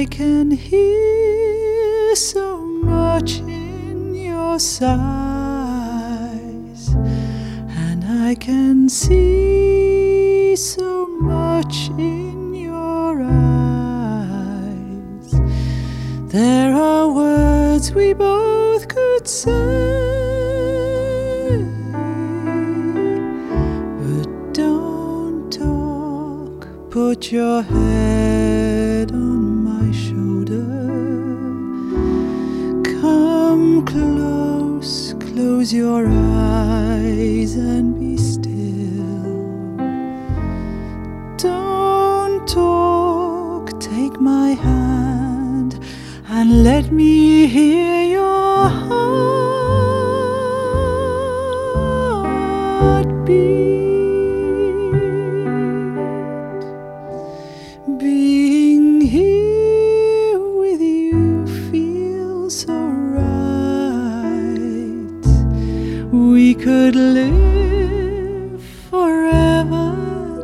I can hear so much in your sighs, and I can see so much in your eyes. There are words we both could say, but don't talk. Put your head on my shoulder. Come close, close your eyes and be still. Don't talk, take my hand and let me hear your heartbeat. Being here with you feels so right. We could live forever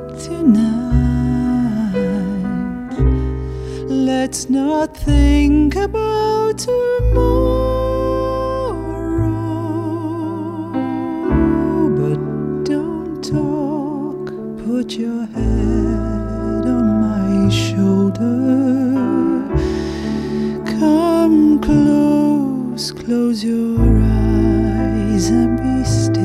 tonight. Let's not think about tomorrow, but don't talk. Put your head on my shoulder. Come close, close your eyes and be still.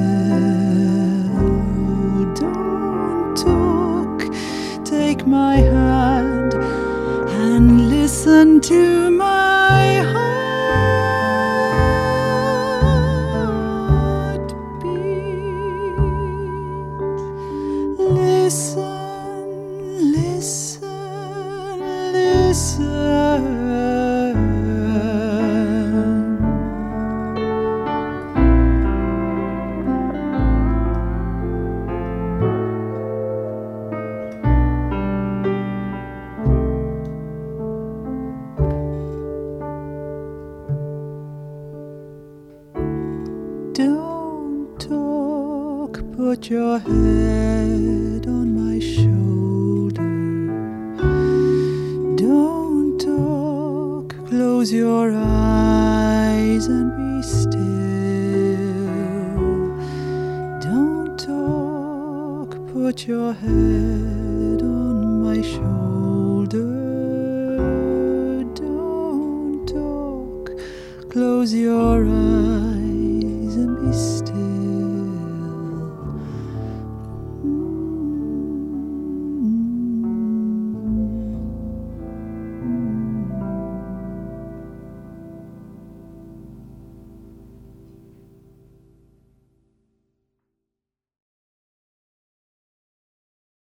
Don't talk, take my hand and listen to my heartbeat. Listen, listen, listen. Don't talk, put your head on my shoulder. Don't talk, close your eyes and be still. Don't talk, put your head on my shoulder. Don't talk, close your eyes and be still.